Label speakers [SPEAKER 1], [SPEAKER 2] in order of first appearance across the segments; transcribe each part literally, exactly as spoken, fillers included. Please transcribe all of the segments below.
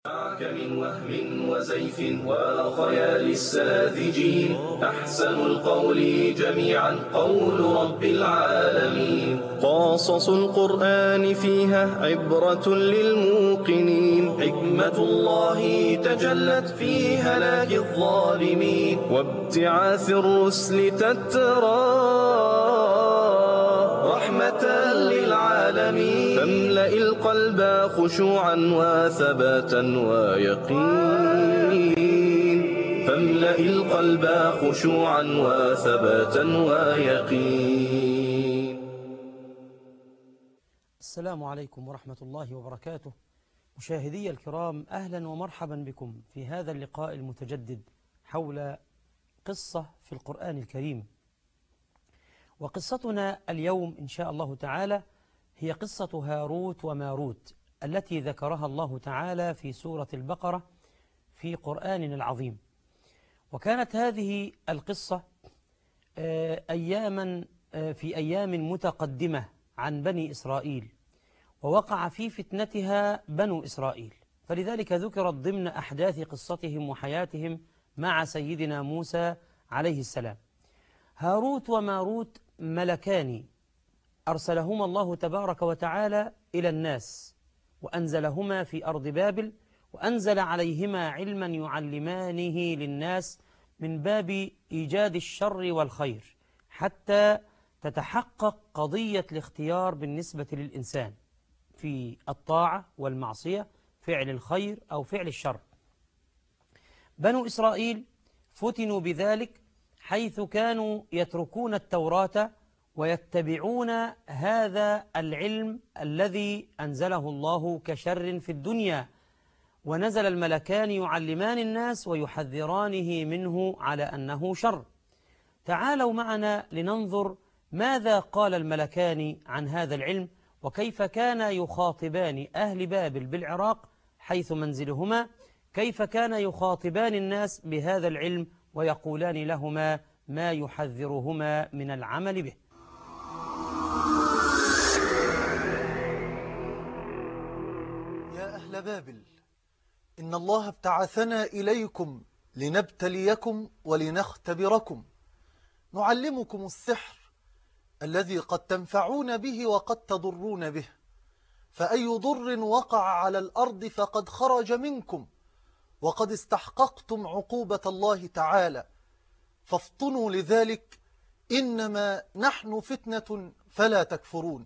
[SPEAKER 1] من وهم وزيف وخيال الساذجين، أحسن القول جميعا قول رب العالمين.
[SPEAKER 2] قاصص القرآن فيها عبرة للموقنين،
[SPEAKER 1] حكمة الله تجلت في هلاك الظالمين،
[SPEAKER 2] وابتعاث الرسل تترى
[SPEAKER 1] رحمة للعالمين.
[SPEAKER 2] فاملأ القلب خشوعا وثباتا ويقين،
[SPEAKER 1] فاملأ القلب خشوعا وثباتا ويقين.
[SPEAKER 3] السلام عليكم ورحمة الله وبركاته. مشاهدي الكرام، أهلا ومرحبا بكم في هذا اللقاء المتجدد حول قصة في القرآن الكريم. وقصتنا اليوم إن شاء الله تعالى هي قصة هاروت وماروت التي ذكرها الله تعالى في سورة البقرة في قرآننا العظيم. وكانت هذه القصة أياما في أيام متقدمة عن بني إسرائيل، ووقع في فتنتها بنو إسرائيل، فلذلك ذكرت ضمن أحداث قصتهم وحياتهم مع سيدنا موسى عليه السلام. هاروت وماروت ملكان أرسلهما الله تبارك وتعالى إلى الناس، وأنزلهما في أرض بابل، وأنزل عليهما علما يعلمانه للناس من باب إيجاد الشر والخير، حتى تتحقق قضية الاختيار بالنسبة للإنسان في الطاعة والمعصية، فعل الخير أو فعل الشر. بنو إسرائيل فتنوا بذلك، حيث كانوا يتركون التوراة ويتبعون هذا العلم الذي أنزله الله كشر في الدنيا، ونزل الملكان يعلمان الناس ويحذرانه منه على أنه شر. تعالوا معنا لننظر ماذا قال الملكان عن هذا العلم، وكيف كان يخاطبان أهل بابل بالعراق حيث منزلهما، كيف كان يخاطبان الناس بهذا العلم ويقولان لهما ما يحذرهما من العمل به.
[SPEAKER 4] يا أهل بابل، إن الله ابتعثنا إليكم لنبتليكم ولنختبركم، نعلمكم السحر الذي قد تنفعون به وقد تضرون به، فأي ضر وقع على الأرض فقد خرج منكم، وقد استحققتم عقوبة الله تعالى، فافطنوا لذلك، إنما نحن فتنة فلا تكفرون.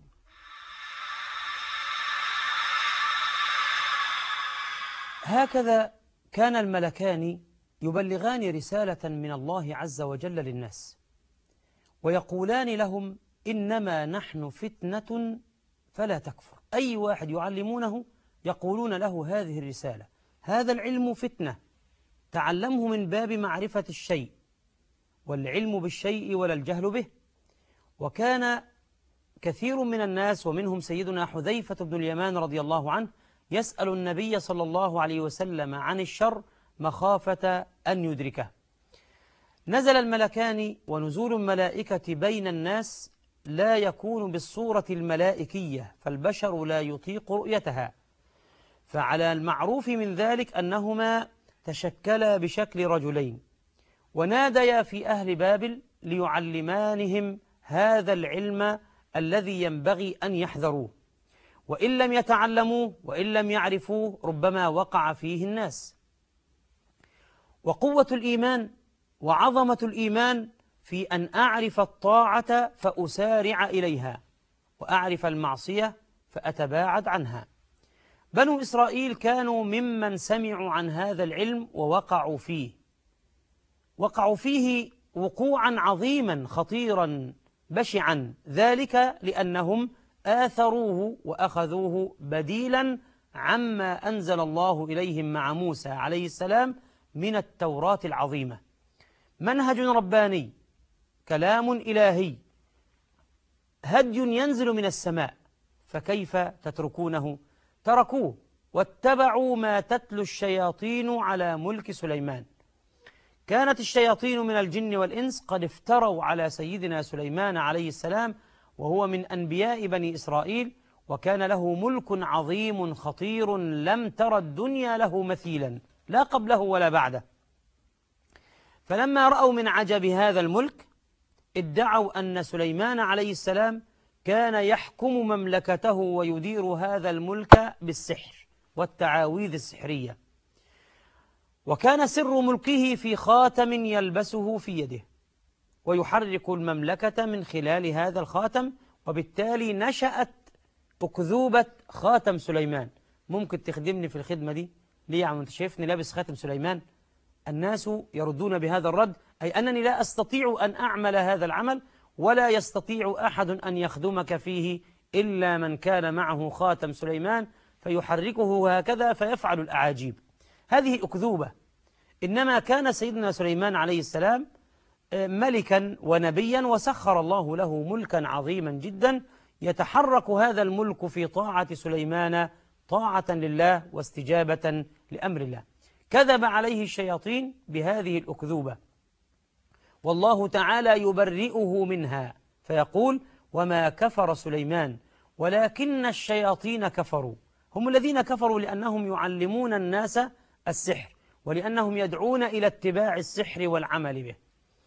[SPEAKER 3] هكذا كان الملكان يبلغان رسالة من الله عز وجل للناس، ويقولان لهم إنما نحن فتنة فلا تكفر. أي واحد يعلمونه يقولون له هذه الرسالة، هذا العلم فتنة، تعلمه من باب معرفة الشيء، والعلم بالشيء ولا الجهل به. وكان كثير من الناس ومنهم سيدنا حذيفة بن اليمان رضي الله عنه يسأل النبي صلى الله عليه وسلم عن الشر مخافة أن يدركه. نزل الملكان، ونزول الملائكة بين الناس لا يكون بالصورة الملائكية، فالبشر لا يطيق رؤيتها، فعلى المعروف من ذلك أنهما تشكلا بشكل رجلين، وناديا في أهل بابل ليعلمانهم هذا العلم الذي ينبغي أن يحذروه، وإن لم يتعلموه وإن لم يعرفوه ربما وقع فيه الناس. وقوة الإيمان وعظمة الإيمان في أن أعرف الطاعة فأسارع إليها، وأعرف المعصية فأتباعد عنها. بنو إسرائيل كانوا ممن سمعوا عن هذا العلم ووقعوا فيه، وقعوا فيه وقوعا عظيما خطيرا بشعا، ذلك لأنهم آثروه وأخذوه بديلا عما أنزل الله إليهم مع موسى عليه السلام من التوراة العظيمة. منهج رباني، كلام إلهي، هدي ينزل من السماء، فكيف تتركونه؟ تركوه واتبعوا ما تتلو الشياطين على ملك سليمان. كانت الشياطين من الجن والإنس قد افتروا على سيدنا سليمان عليه السلام، وهو من أنبياء بني إسرائيل، وكان له ملك عظيم خطير لم تر الدنيا له مثيلا لا قبله ولا بعده. فلما رأوا من عجب هذا الملك ادعوا أن سليمان عليه السلام كان يحكم مملكته ويدير هذا الملك بالسحر والتعاويذ السحرية، وكان سر ملكه في خاتم يلبسه في يده ويحرك المملكة من خلال هذا الخاتم، وبالتالي نشأت أكذوبة خاتم سليمان. ممكن تخدمني في الخدمة دي ليه يا عم انت شايفني لابس خاتم سليمان؟ الناس يردون بهذا الرد، أي أنني لا أستطيع أن أعمل هذا العمل ولا يستطيع أحد أن يخدمك فيه إلا من كان معه خاتم سليمان فيحركه هكذا فيفعل الأعاجيب. هذه أكذوبة. إنما كان سيدنا سليمان عليه السلام ملكا ونبيا، وسخر الله له ملكا عظيما جدا يتحرك هذا الملك في طاعة سليمان طاعة لله واستجابة لأمر الله. كذب عليه الشياطين بهذه الأكذوبة، والله تعالى يبرئه منها فيقول: وما كفر سليمان ولكن الشياطين كفروا. هم الذين كفروا لأنهم يعلمون الناس السحر ولأنهم يدعون إلى اتباع السحر والعمل به.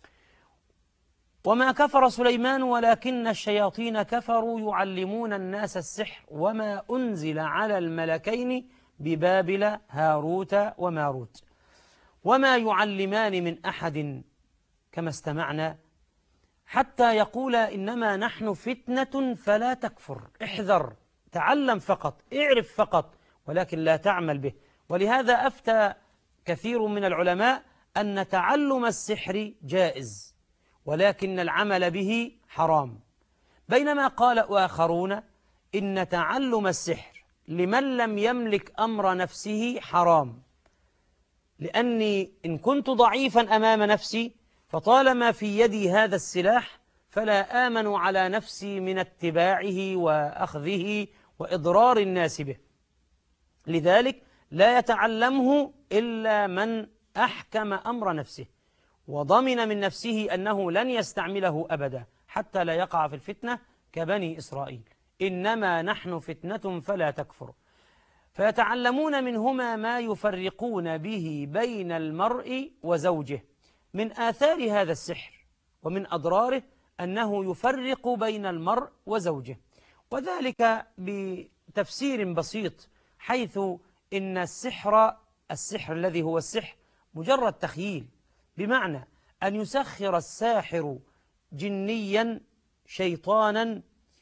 [SPEAKER 3] وما كفر سليمان ولكن الشياطين كفروا يعلمون الناس السحر وما أنزل على الملكين ببابل هاروت وماروت وما يعلمان من أحد كما استمعنا حتى يقولا إنما نحن فتنة فلا تكفر. احذر، تعلم فقط، اعرف فقط، ولكن لا تعمل به. ولهذا أفتى كثير من العلماء أن تعلم السحر جائز ولكن العمل به حرام، بينما قال آخرون إن تعلم السحر لمن لم يملك أمر نفسه حرام، لأني إن كنت ضعيفا أمام نفسي فطالما في يدي هذا السلاح فلا آمن على نفسي من اتباعه وأخذه وإضرار الناس به. لذلك لا يتعلمه إلا من أحكم أمر نفسه وضمن من نفسه أنه لن يستعمله أبدا حتى لا يقع في الفتنة كبني إسرائيل. إنما نحن فتنة فلا تكفر. فيتعلمون منهما ما يفرقون به بين المرء وزوجه. من آثار هذا السحر ومن أضراره أنه يفرق بين المرء وزوجه، وذلك بتفسير بسيط، حيث إن السحر السحر الذي هو السحر مجرد تخييل، بمعنى أن يسخر الساحر جنيا شيطانا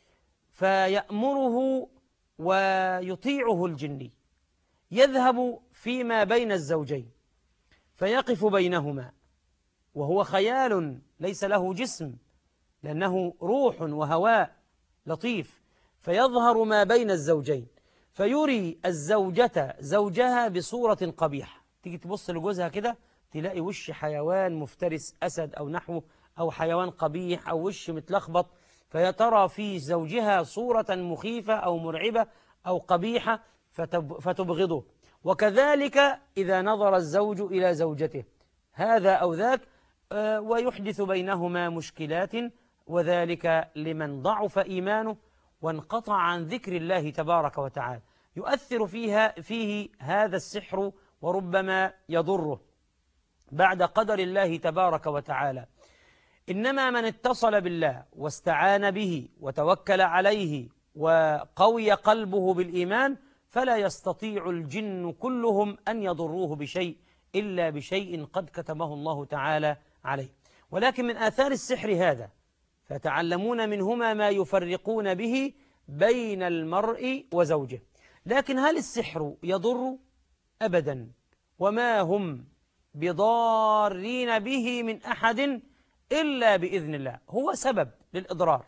[SPEAKER 3] فيأمره ويطيعه الجني، يذهب فيما بين الزوجين فيقف بينهما وهو خيال ليس له جسم لأنه روح وهواء لطيف، فيظهر ما بين الزوجين فيري الزوجة زوجها بصورة قبيحة. تيجي تبص لجوزها كده تلاقي وش حيوان مفترس، أسد أو نحوه، أو حيوان قبيح، أو وش متلخبط، فيترى في زوجها صورة مخيفة أو مرعبة أو قبيحة فتبغضه. وكذلك إذا نظر الزوج إلى زوجته هذا أو ذاك ويحدث بينهما مشكلات، وذلك لمن ضعف إيمانه وانقطع عن ذكر الله تبارك وتعالى. يؤثر فيها فيه هذا السحر وربما يضره بعد قدر الله تبارك وتعالى. إنما من اتصل بالله واستعان به وتوكل عليه وقوي قلبه بالإيمان فلا يستطيع الجن كلهم أن يضروه بشيء إلا بشيء قد كتبه الله تعالى عليه. ولكن من آثار السحر هذا فتعلمون منهما ما يفرقون به بين المرء وزوجه. لكن هل السحر يضر؟ أبدا، وما هم بضارين به من أحد إلا بإذن الله. هو سبب للإضرار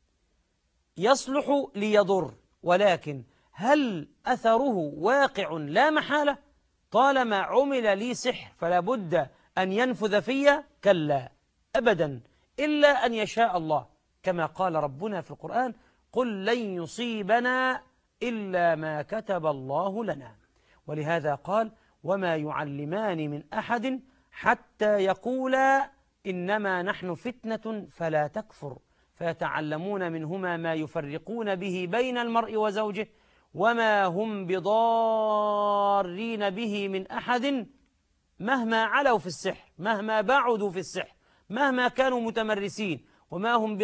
[SPEAKER 3] يصلح ليضر، ولكن هل أثره واقع؟ لا محالة. طالما عمل لي سحر فلا بد أن ينفذ في، كلا أبدا، إلا أن يشاء الله، كما قال ربنا في القرآن: قل لن يصيبنا إلا ما كتب الله لنا. ولهذا قال: وما يعلمان من أحد حتى يقولا إنما نحن فتنة فلا تكفر. فيتعلمون منهما ما يفرقون به بين المرء وزوجه وما هم بضارين به من أحد مهما علوا في السحر، مهما بعدوا في السحر، مهما كانوا متمرسين، وما هم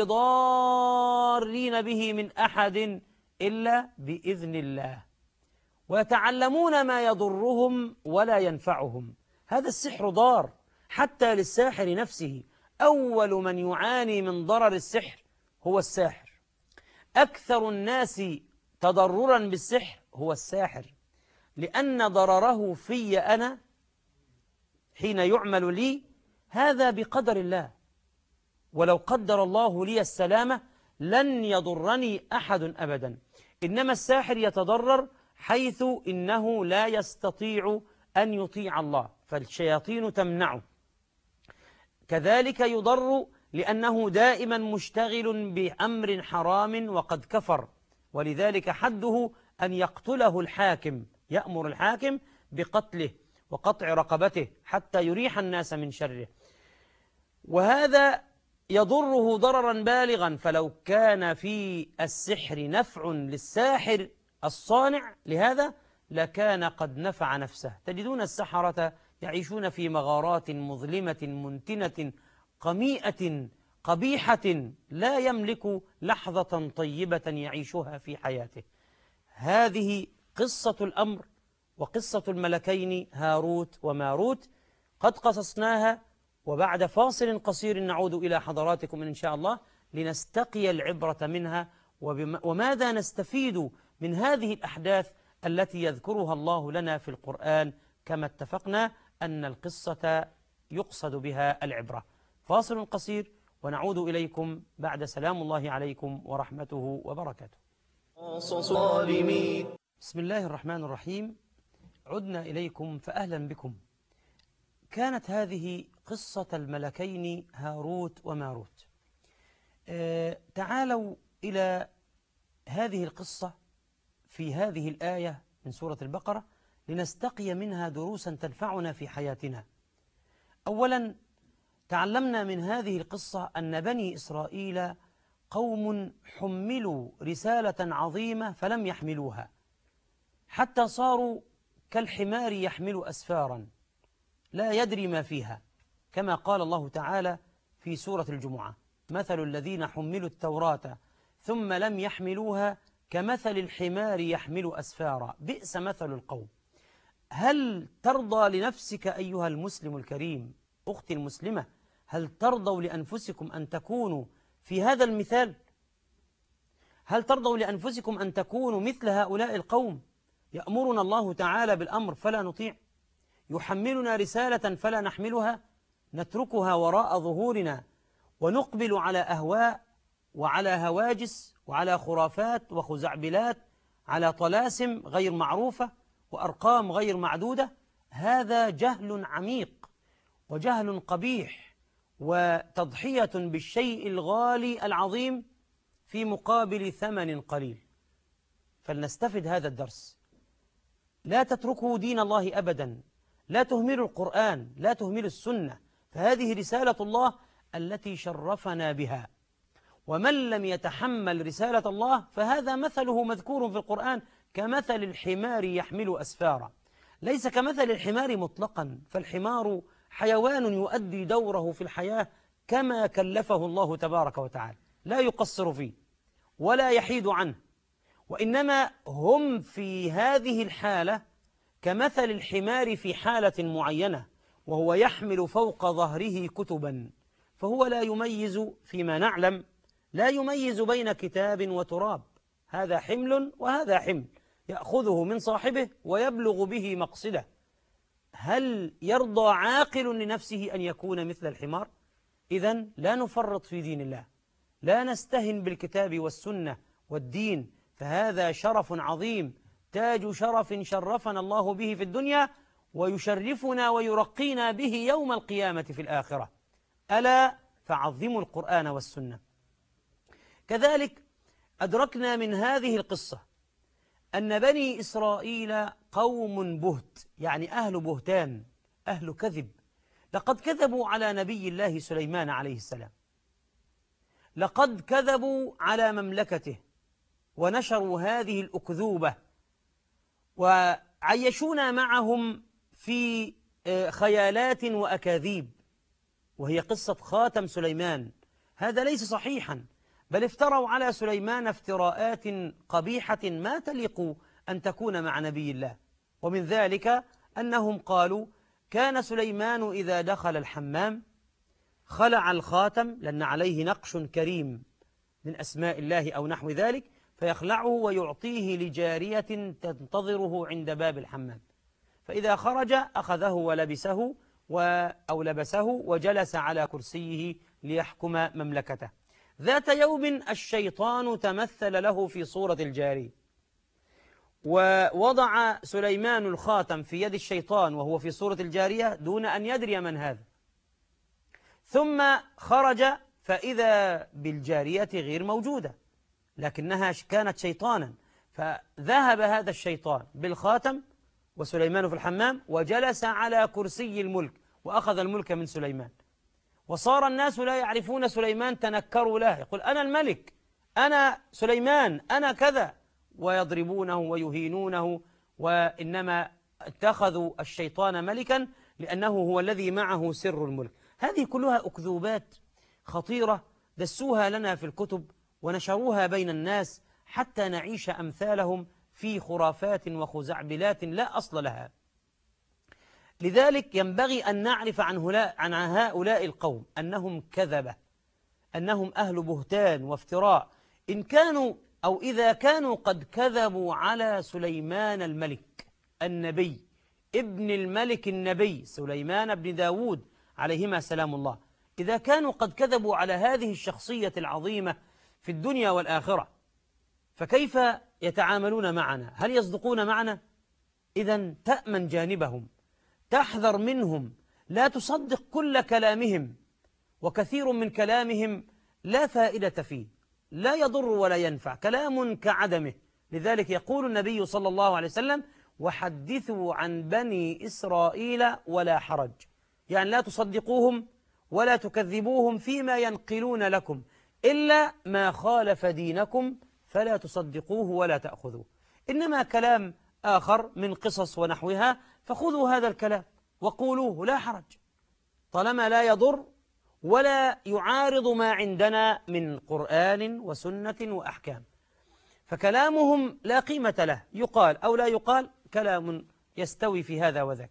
[SPEAKER 3] بضارين به من أحد إلا بإذن الله. ويتعلمون ما يضرهم ولا ينفعهم. هذا السحر ضار حتى للساحر نفسه. أول من يعاني من ضرر السحر هو الساحر. أكثر الناس تضررا بالسحر هو الساحر، لأن ضرره في أنا حين يعمل لي هذا بقدر الله، ولو قدر الله لي السلامة لن يضرني أحد أبدا. إنما الساحر يتضرر حيث إنه لا يستطيع أن يطيع الله، فالشياطين تمنعه. كذلك يضر لأنه دائما مشتغل بأمر حرام وقد كفر، ولذلك حده أن يقتله الحاكم، يأمر الحاكم بقتله وقطع رقبته حتى يريح الناس من شره، وهذا يضره ضررا بالغا. فلو كان في السحر نفع للساحر الصانع لهذا لكان قد نفع نفسه. تجدون السحرة يعيشون في مغارات مظلمة منتنة قميئة قبيحة، لا يملك لحظة طيبة يعيشها في حياته. هذه قصة الأمر وقصة الملكين هاروت وماروت قد قصصناها، وبعد فاصل قصير نعود إلى حضراتكم إن شاء الله لنستقي العبرة منها، وماذا نستفيد من هذه الأحداث التي يذكرها الله لنا في القرآن، كما اتفقنا أن القصة يقصد بها العبرة. فاصل قصير ونعود إليكم بعد سلام الله عليكم ورحمته وبركاته. بسم الله الرحمن الرحيم. عدنا إليكم فأهلا بكم. كانت هذه قصة الملكين هاروت وماروت. آه تعالوا إلى هذه القصة في هذه الآية من سورة البقرة لنستقي منها دروسا تنفعنا في حياتنا. أولا تعلمنا من هذه القصة أن بني إسرائيل قوم حملوا رسالة عظيمة فلم يحملوها، حتى صاروا كالحمار يحمل أسفارا لا يدري ما فيها، كما قال الله تعالى في سورة الجمعة: مثل الذين حملوا التوراة ثم لم يحملوها كمثل الحمار يحمل أسفارا بئس مثل القوم. هل ترضى لنفسك أيها المسلم الكريم، أختي المسلمة، هل ترضوا لأنفسكم أن تكونوا في هذا المثال؟ هل ترضوا لأنفسكم أن تكونوا مثل هؤلاء القوم؟ يأمرنا الله تعالى بالأمر فلا نطيع، يحملنا رسالة فلا نحملها، نتركها وراء ظهورنا ونقبل على أهواء وعلى هواجس وعلى خرافات وخزعبلات، على طلاسم غير معروفة وأرقام غير معدودة. هذا جهل عميق وجهل قبيح وتضحية بالشيء الغالي العظيم في مقابل ثمن قليل. فلنستفد هذا الدرس. لا تتركوا دين الله أبدا، لا تهملوا القرآن، لا تهملوا السنة، فهذه رسالة الله التي شرفنا بها. ومن لم يتحمل رسالة الله فهذا مثله مذكور في القرآن كمثل الحمار يحمل أسفارا. ليس كمثل الحمار مطلقا، فالحمار حيوان يؤدي دوره في الحياة كما كلفه الله تبارك وتعالى، لا يقصر فيه ولا يحيد عنه، وإنما هم في هذه الحالة كمثل الحمار في حالة معينة، وهو يحمل فوق ظهره كتبا، فهو لا يميز فيما نعلم، لا يميز بين كتاب وتراب. هذا حمل وهذا حمل، يأخذه من صاحبه ويبلغ به مقصده. هل يرضى عاقل لنفسه أن يكون مثل الحمار؟ إذن لا نفرط في دين الله، لا نستهن بالكتاب والسنة والدين، فهذا شرف عظيم، تاج شرف شرفنا الله به في الدنيا، ويشرفنا ويرقينا به يوم القيامة في الآخرة. ألا فعظموا القرآن والسنة. كذلك أدركنا من هذه القصة أن بني إسرائيل قوم بهت، يعني أهل بهتان، أهل كذب. لقد كذبوا على نبي الله سليمان عليه السلام، لقد كذبوا على مملكته ونشروا هذه الأكذوبة وعيشونا معهم في خيالات وأكاذيب، وهي قصة خاتم سليمان. هذا ليس صحيحا، بل افتروا على سليمان افتراءات قبيحة ما تليق أن تكون مع نبي الله. ومن ذلك أنهم قالوا كان سليمان إذا دخل الحمام خلع الخاتم، لأن عليه نقش كريم من أسماء الله أو نحو ذلك، فيخلعه ويعطيه لجارية تنتظره عند باب الحمام، فإذا خرج أخذه ولبسه أو لبسه وجلس على كرسيه ليحكم مملكته. ذات يوم الشيطان تمثل له في صورة الجارية، ووضع سليمان الخاتم في يد الشيطان وهو في صورة الجارية دون أن يدري من هذا، ثم خرج فإذا بالجارية غير موجودة، لكنها كانت شيطانا، فذهب هذا الشيطان بالخاتم وسليمان في الحمام وجلس على كرسي الملك وأخذ الملك من سليمان. وصار الناس لا يعرفون سليمان، تنكروا له، يقول أنا الملك، أنا سليمان، أنا كذا، ويضربونه ويهينونه، وإنما اتخذوا الشيطان ملكا لأنه هو الذي معه سر الملك. هذه كلها أكذوبات خطيرة دسوها لنا في الكتب ونشروها بين الناس حتى نعيش أمثالهم في خرافات وخزعبلات لا أصل لها. لذلك ينبغي أن نعرف عن هؤلاء القوم أنهم كذبة، أنهم أهل بهتان وافتراء. إن كانوا أو إذا كانوا قد كذبوا على سليمان الملك النبي ابن الملك النبي سليمان بن داود عليهما سلام الله، إذا كانوا قد كذبوا على هذه الشخصية العظيمة في الدنيا والآخرة، فكيف يتعاملون معنا؟ هل يصدقون معنا؟ إذن تأمن جانبهم، تحذر منهم، لا تصدق كل كلامهم، وكثير من كلامهم لا فائدة فيه، لا يضر ولا ينفع، كلام كعدمه. لذلك يقول النبي صلى الله عليه وسلم وحدثوا عن بني إسرائيل ولا حرج، يعني لا تصدقوهم ولا تكذبوهم فيما ينقلون لكم إلا ما خالف دينكم فلا تصدقوه ولا تأخذوه. إنما كلام آخر من قصص ونحوها فخذوا هذا الكلام وقولوه لا حرج، طالما لا يضر ولا يعارض ما عندنا من قرآن وسنة وأحكام. فكلامهم لا قيمة له، يقال أو لا يقال كلام يستوي في هذا وذاك.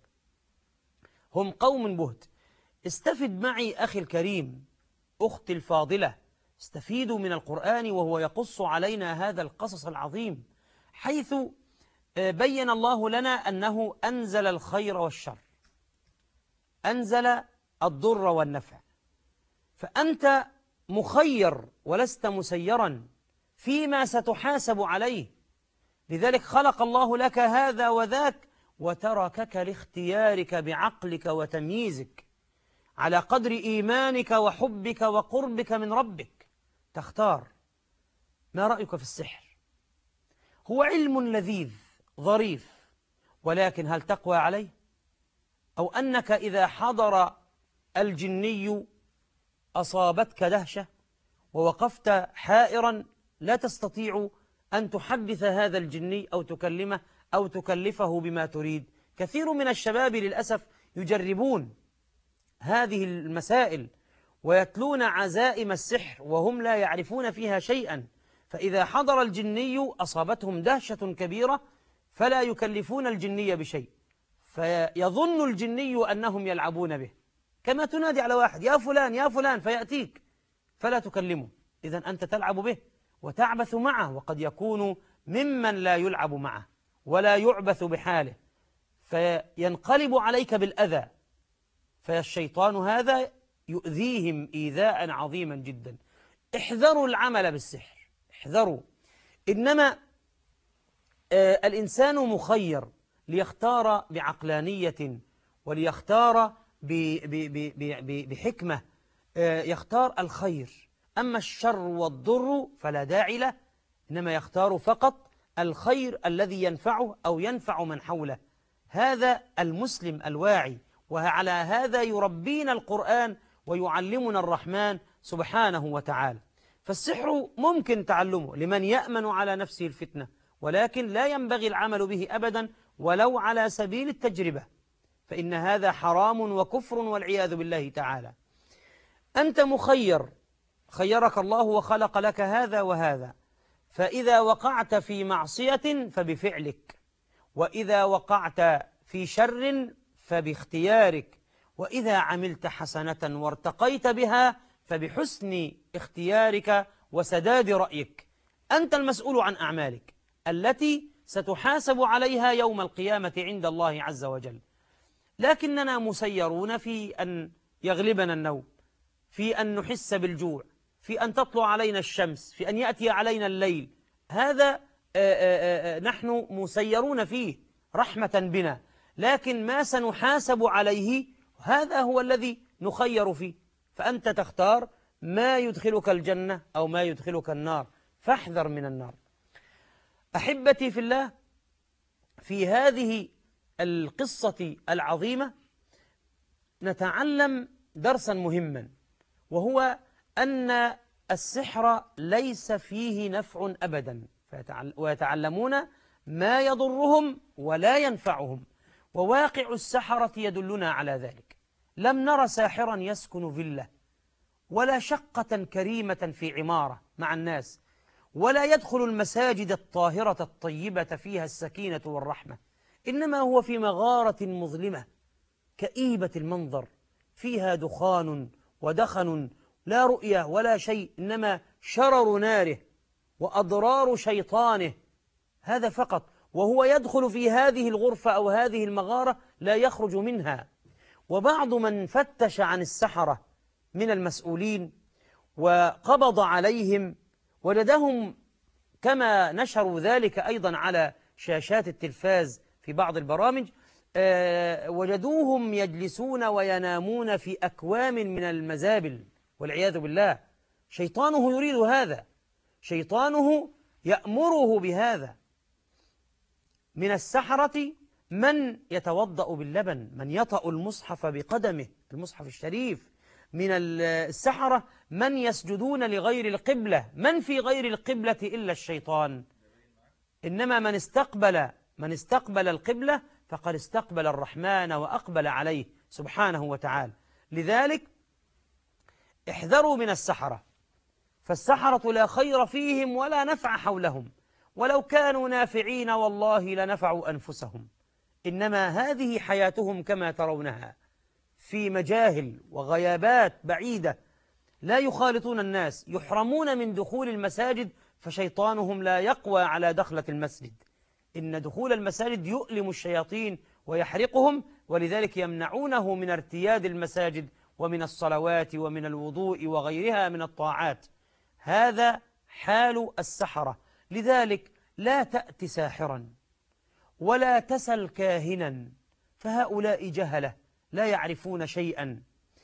[SPEAKER 3] هم قوم بهت. استفد معي أخي الكريم، أختي الفاضلة، استفيدوا من القرآن وهو يقص علينا هذا القصص العظيم، حيث بين الله لنا أنه أنزل الخير والشر، أنزل الضر والنفع، فأنت مخير ولست مسيرا فيما ستحاسب عليه. لذلك خلق الله لك هذا وذاك وتركك لاختيارك بعقلك وتمييزك على قدر إيمانك وحبك وقربك من ربك، تختار. ما رأيك في السحر؟ هو علم لذيذ ظريف، ولكن هل تقوى عليه؟ أو أنك إذا حضر الجني أصابتك دهشة ووقفت حائرا لا تستطيع أن تحدث هذا الجني أو تكلمه أو تكلفه بما تريد. كثير من الشباب للأسف يجربون هذه المسائل ويتلون عزائم السحر وهم لا يعرفون فيها شيئا، فإذا حضر الجني أصابتهم دهشة كبيرة فلا يكلفون الجني بشيء، فيظن الجني أنهم يلعبون به، كما تنادي على واحد يا فلان يا فلان فيأتيك فلا تكلمه، إذن أنت تلعب به وتعبث معه، وقد يكون ممن لا يلعب معه ولا يعبث بحاله، فينقلب عليك بالأذى. فالشيطان هذا يؤذيهم إيذاء عظيما جدا. احذروا العمل بالسحر، احذروا. إنما آه الإنسان مخير ليختار بعقلانية وليختار بحكمة، آه يختار الخير. أما الشر والضر فلا داعي له، إنما يختار فقط الخير الذي ينفعه أو ينفع من حوله. هذا المسلم الواعي، وعلى هذا يربينا القرآن ويعلمنا الرحمن سبحانه وتعالى. فالسحر ممكن تعلمه لمن يأمن على نفسه الفتنة، ولكن لا ينبغي العمل به أبدا ولو على سبيل التجربة، فإن هذا حرام وكفر والعياذ بالله تعالى. أنت مخير، خيرك الله وخلق لك هذا وهذا، فإذا وقعت في معصية فبفعلك، وإذا وقعت في شر فباختيارك، وإذا عملت حسنة وارتقيت بها فبحسن اختيارك وسداد رأيك. أنت المسؤول عن أعمالك التي ستحاسب عليها يوم القيامة عند الله عز وجل. لكننا مسيرون في أن يغلبنا النوم، في أن نحس بالجوع، في أن تطلع علينا الشمس، في أن يأتي علينا الليل. هذا آآ آآ نحن مسيرون فيه رحمة بنا، لكن ما سنحاسب عليه هذا هو الذي نخير فيه. فأنت تختار ما يدخلك الجنة أو ما يدخلك النار، فاحذر من النار. أحبتي في الله، في هذه القصة العظيمة نتعلم درسا مهما، وهو أن السحر ليس فيه نفع أبدا، ويتعلمون ما يضرهم ولا ينفعهم، وواقع السحرة يدلنا على ذلك. لم نر ساحرا يسكن فيلا، ولا شقة كريمة في عمارة مع الناس، ولا يدخل المساجد الطاهرة الطيبة فيها السكينة والرحمة، إنما هو في مغارة مظلمة كئيبة المنظر، فيها دخان ودخن، لا رؤية ولا شيء، إنما شرر ناره وأضرار شيطانه، هذا فقط. وهو يدخل في هذه الغرفة أو هذه المغارة لا يخرج منها. وبعض من فتش عن السحرة من المسؤولين وقبض عليهم وجدهم كما نشروا ذلك أيضا على شاشات التلفاز في بعض البرامج، آه وجدوهم يجلسون وينامون في أكوام من المزابل والعياذ بالله. شيطانه يريد هذا، شيطانه يأمره بهذا. من السحرة من يتوضأ باللبن، من يطأ المصحف بقدمه، المصحف الشريف. من السحرة من يسجدون لغير القبلة. من في غير القبلة إلا الشيطان، إنما من استقبل من استقبل القبلة فقد استقبل الرحمن وأقبل عليه سبحانه وتعالى. لذلك احذروا من السحرة، فالسحرة لا خير فيهم ولا نفع حولهم، ولو كانوا نافعين والله لنفعوا أنفسهم، إنما هذه حياتهم كما ترونها في مجاهل وغيابات بعيدة، لا يخالطون الناس، يحرمون من دخول المساجد، فشيطانهم لا يقوى على دخلة المسجد. إن دخول المساجد يؤلم الشياطين ويحرقهم، ولذلك يمنعونه من ارتياد المساجد ومن الصلوات ومن الوضوء وغيرها من الطاعات. هذا حال السحرة. لذلك لا تأت ساحرا ولا تسل كاهنا، فهؤلاء جهلة لا يعرفون شيئا.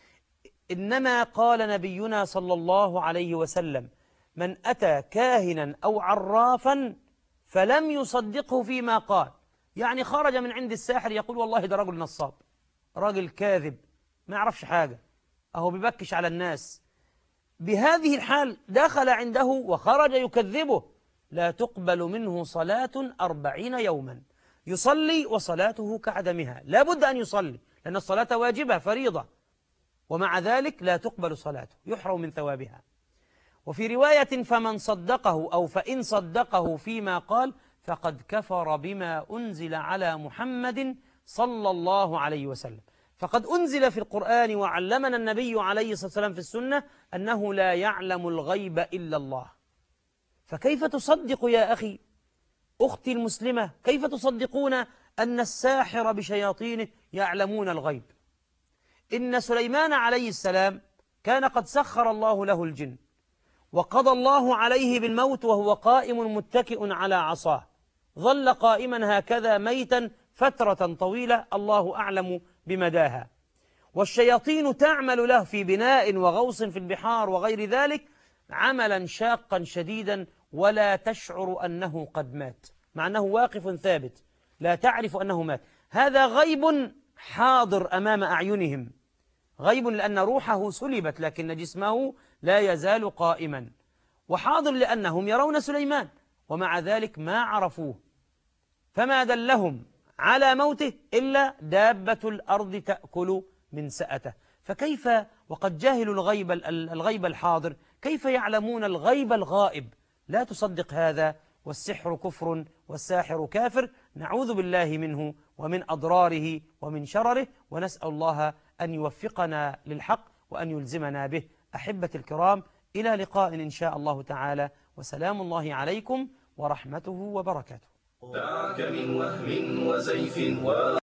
[SPEAKER 3] إنما قال نبينا صلى الله عليه وسلم: من أتى كاهنا أو عرافا فلم يصدقه فيما قال، يعني خرج من عند الساحر يقول والله ده رجل نصاب، راجل كاذب ما يعرفش حاجة، أهو بيبكش على الناس، بهذه الحال دخل عنده وخرج يكذبه، لا تقبل منه صلاة أربعين يوما. يصلي وصلاته كعدمها، لا بد أن يصلي لأن الصلاة واجبة فريضة، ومع ذلك لا تقبل صلاته، يحرم من ثوابها. وفي رواية: فمن صدقه أو فإن صدقه فيما قال فقد كفر بما أنزل على محمد صلى الله عليه وسلم. فقد أنزل في القرآن وعلمنا النبي عليه الصلاة والسلام في السنة أنه لا يعلم الغيب إلا الله. فكيف تصدق يا أخي أختي المسلمة، كيف تصدقون أن الساحر بشياطينه يعلمون الغيب؟ إن سليمان عليه السلام كان قد سخر الله له الجن، وقضى الله عليه بالموت وهو قائم متكئ على عصاه، ظل قائما هكذا ميتا فترة طويلة الله أعلم بمداها، والشياطين تعمل له في بناء وغوص في البحار وغير ذلك عملا شاقا شديدا، ولا تشعر أنه قد مات، مع أنه واقف ثابت، لا تعرف أنه مات. هذا غيب حاضر أمام أعينهم، غيب لأن روحه سلبت لكن جسمه لا يزال قائما. وحاضر لأنهم يرون سليمان، ومع ذلك ما عرفوه، فما دلهم على موته إلا دابة الأرض تأكل من سأته. فكيف وقد جاهلوا الغيب الغيب الحاضر كيف يعلمون الغيب الغائب؟ لا تصدق هذا، والسحر كفر والساحر كافر، نعوذ بالله منه ومن أضراره ومن شرره، ونسأل الله أن يوفقنا للحق وأن يلزمنا به. أحبة الكرام، إلى لقاء إن شاء الله تعالى، وسلام الله عليكم ورحمته وبركاته.
[SPEAKER 1] دعك من وهم وزيف و